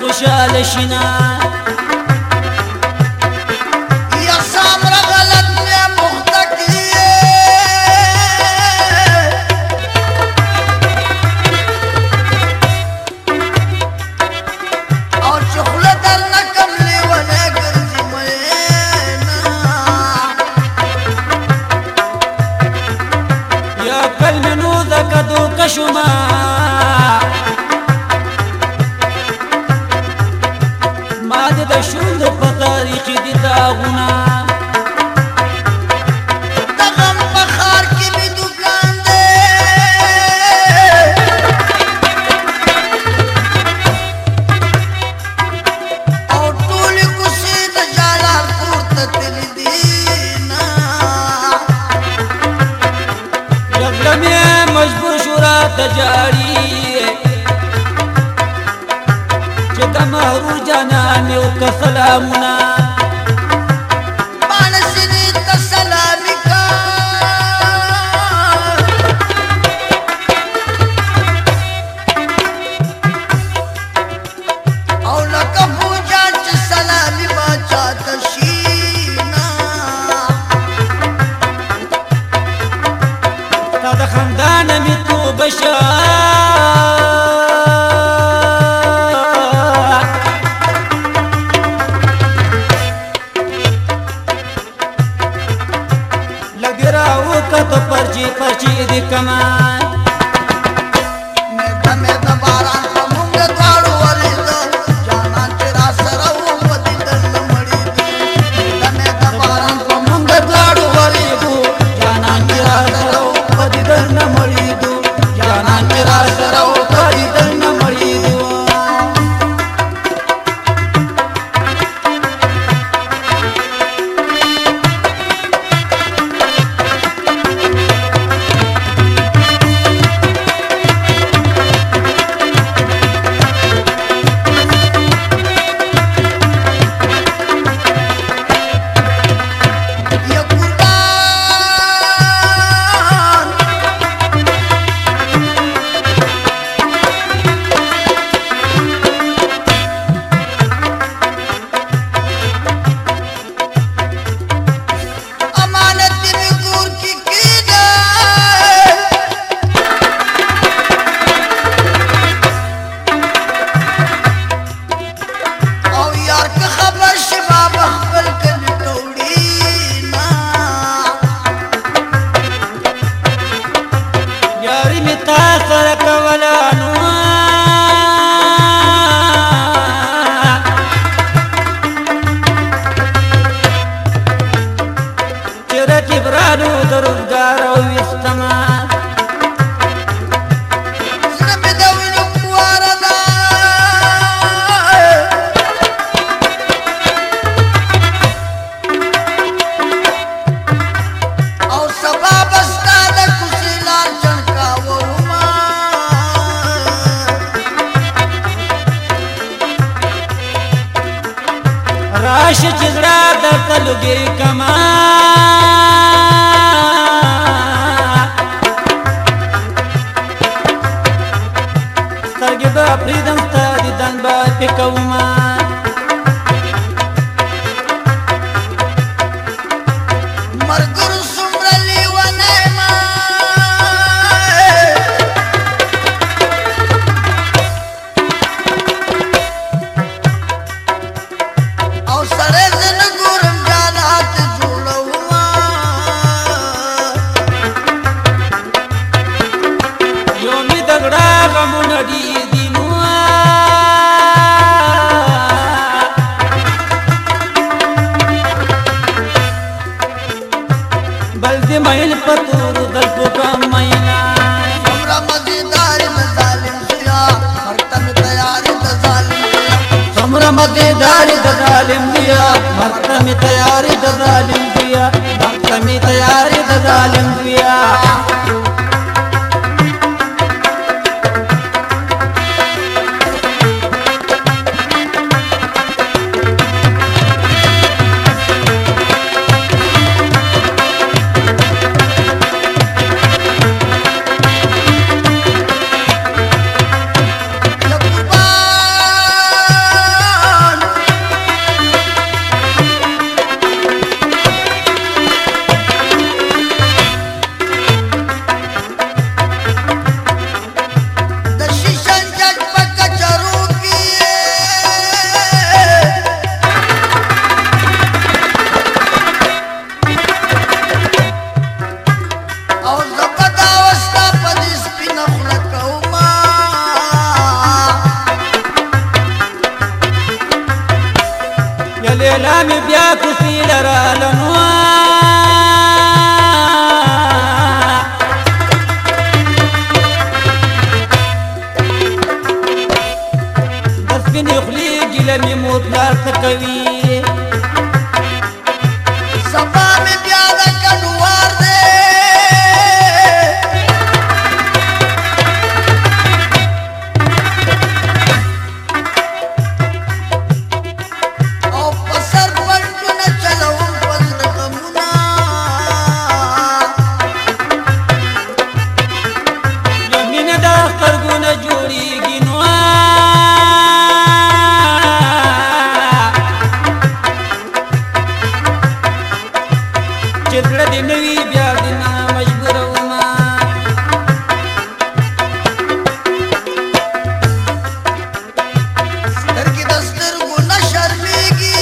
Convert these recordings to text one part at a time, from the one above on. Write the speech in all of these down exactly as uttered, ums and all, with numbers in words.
خوشحال شینا یا سامرا غلط میں مخته کیے اور چخله در نکم لیونے گرزی مینا یا کلمنو دکدو کشما د شوند په تاریخ دي داغونه د غم په ښار کې مې دکان دی او ټولې کوڅې د جلال کور ته تللي دي نه جګړه مې مجبور شو راته جاړي چې د مهرو جانان مې وکړه سلامونه باڼه سینې ته سلامي کا او لکه فوجان چې سلامي باچا ته شي نه ستا د خندانه مې توبه شه تو پرچی پرچی دی کمان میده میده باران په مونږ دواړو ولیده جانان چې را سره و په دیدن نه مړېدو میده میده باران په مونږ دواړو ولیدو جانان چې را سره و په دیدن نه مړېدو جانان چې را سره و په دیدن نه مړېدو راش چې زړه درته لږې کما سترګې به پرېږدم ستا دیدن به پې کومه ملګرو څومره لیونی ما او سړی زه نه ګورم جانات جوړومه یو مې د زړه غمونه ډېر دي نو بل دې میل په تورو دلکو کم مینا څومره مزېدار د ظالم زویا مرګ ته مې تیارې د ظالم زویا څومره مزېدار د ظالم زویا مرګ ته مې تیارې د ظالم زویا مرګ ته مې تیارې د ظالم زویا ویلا می بیا کوسی لرالنو دسپینې خولې ګیله مې موت لار څه کوي سبا مې بیا د کډوار دی او په سر پنډونه چلوم په زړه غمونه له مینې د سترګو نه جوړېږي نو چې زړه دې نه وي بیا دې نه مجبورومه سترګې د سترګو نه شرمېږي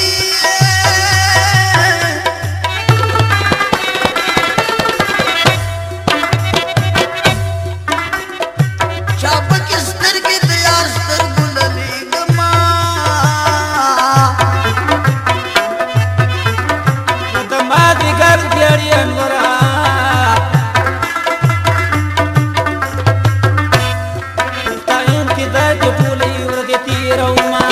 چا پکې سترګې د یار سترګو للیږمه د مازدیګر دیاري انوره ستا انتظار کې ټولې ورځې تېرومه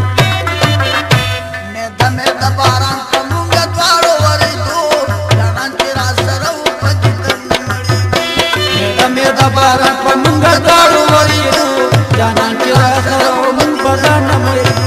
مېده مېده باران په مونږه دواړو ورېدو جانان چې را سره و په دیدن مړېږي مېده مېده باران په مونږه دواړو ورېدو جانان چې را سره و مونږ په ځان نه مړېږو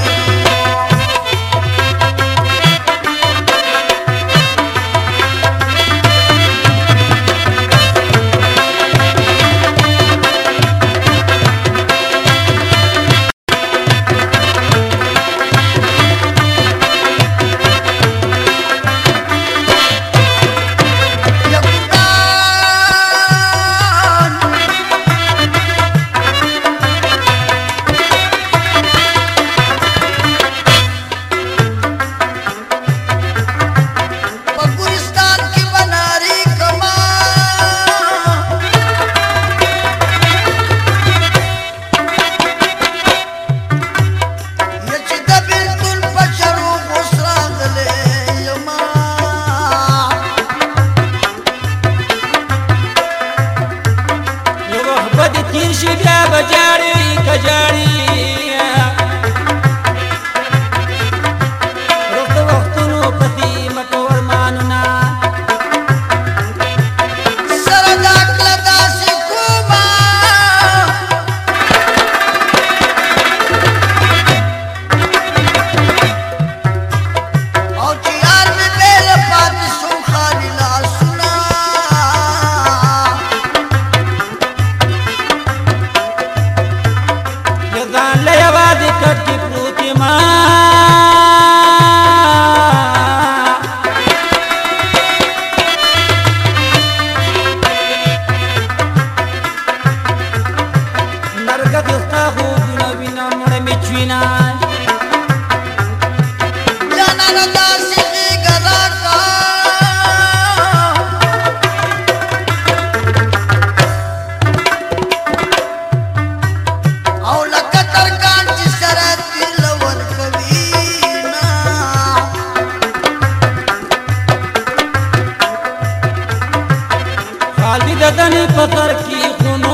په ګورستان کې به نارې کما یا چې د بېلتون په چرو اوس راغلی یمه یو وخت به دې تېر شي بیا به جاړې که جاړې وروسته وختونو پسې مه کوه ارمانونه سره دا کله داسې کومه او چې یار مې بېله پاتې شو خالي لاسونه یا ځان له یوازې کټ کې پروت یمه نرګس ستا خوبونه وینم مړه مې چوینه جانانه داسې غېږه راکړه او لکه ترکان چې سره تیل ورکوي نه خالدي د دنې په سر کې خونو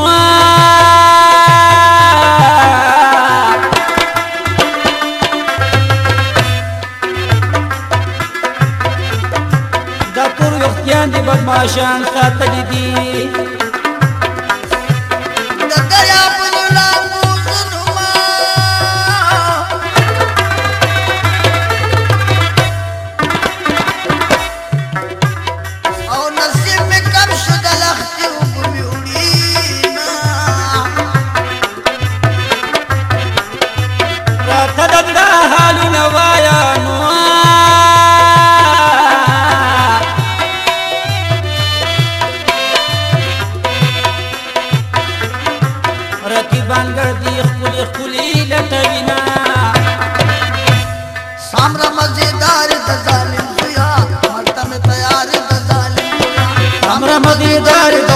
دا تور ویښتان دي بدماشان ساتلي دي د دریاب په لامبو ظلمه او نصیب مې کم شو د لښتې اوبه مې وړي نه راته د زړه حالونه وایه نو رقیبان ګرځي ښکلي ښکلي لټوینه سامره مزیدار د ظالم زویا مرته مې تیار د ظالم زویا همره مدیدار د